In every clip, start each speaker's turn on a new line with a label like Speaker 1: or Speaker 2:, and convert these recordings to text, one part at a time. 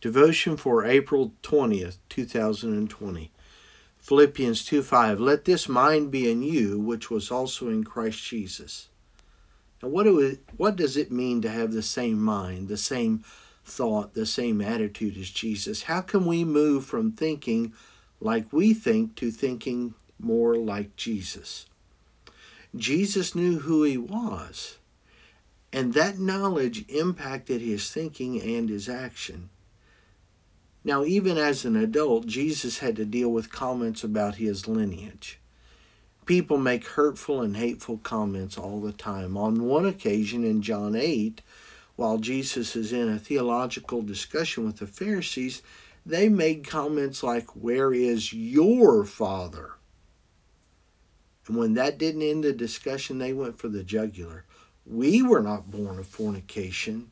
Speaker 1: Devotion for April 20th, 2020. Philippians 2:5. Let this mind be in you, which was also in Christ Jesus. Now, what does it mean to have the same mind, the same thought, the same attitude as Jesus? How can we move from thinking like we think to thinking more like Jesus? Jesus knew who he was, and that knowledge impacted his thinking and his action. Now, even as an adult, Jesus had to deal with comments about his lineage. People make hurtful and hateful comments all the time. On one occasion in John 8, while Jesus is in a theological discussion with the Pharisees, they made comments like, "Where is your father?" And when that didn't end the discussion, they went for the jugular. We were not born of fornication.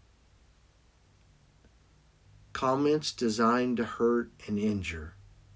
Speaker 1: Comments designed to hurt and injure.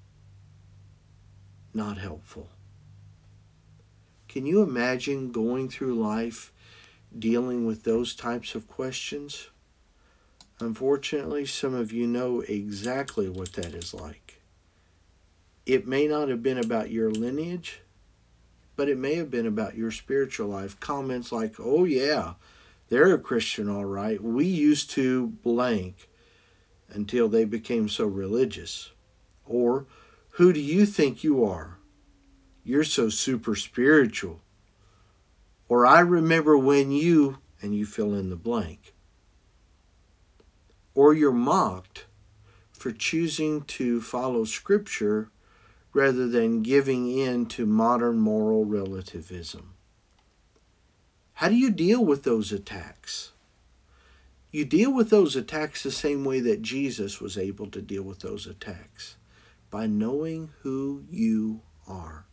Speaker 1: Not helpful. Can you imagine going through life dealing with those types of questions? Unfortunately, some of you know exactly what that is like. It may not have been about your lineage, but it may have been about your spiritual life. Comments like, "Oh yeah, they're a Christian all right. We used to blank," until they became so religious. Or, "Who do you think you are? You're so super spiritual." Or, "I remember when you," and you fill in the blank. Or you're mocked for choosing to follow Scripture rather than giving in to modern moral relativism. How do you deal with those attacks? You deal with those attacks the same way that Jesus was able to deal with those attacks, by knowing who you are.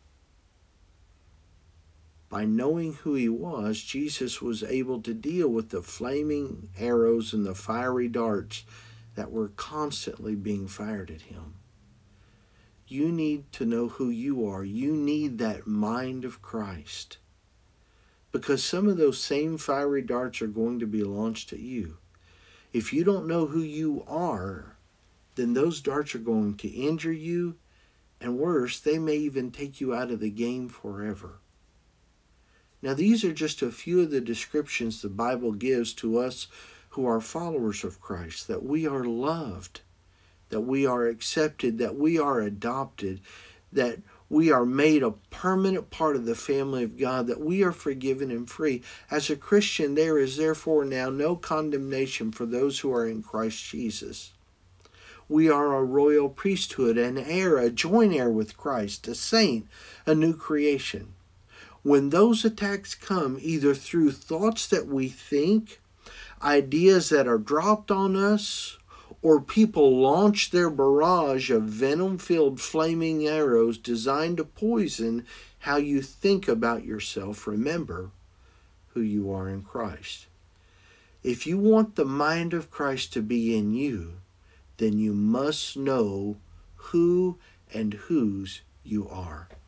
Speaker 1: By knowing who he was, Jesus was able to deal with the flaming arrows and the fiery darts that were constantly being fired at him. You need to know who you are. You need that mind of Christ, because some of those same fiery darts are going to be launched at you. If you don't know who you are, then those darts are going to injure you, and worse, they may even take you out of the game forever. Now, these are just a few of the descriptions the Bible gives to us who are followers of Christ, that we are loved, that we are accepted, that we are adopted, that we are made a permanent part of the family of God, that we are forgiven and free. As a Christian, there is therefore now no condemnation for those who are in Christ Jesus. We are a royal priesthood, an heir, a joint heir with Christ, a saint, a new creation. When those attacks come, either through thoughts that we think, ideas that are dropped on us, or people launch their barrage of venom-filled flaming arrows designed to poison how you think about yourself, remember who you are in Christ. If you want the mind of Christ to be in you, then you must know who and whose you are.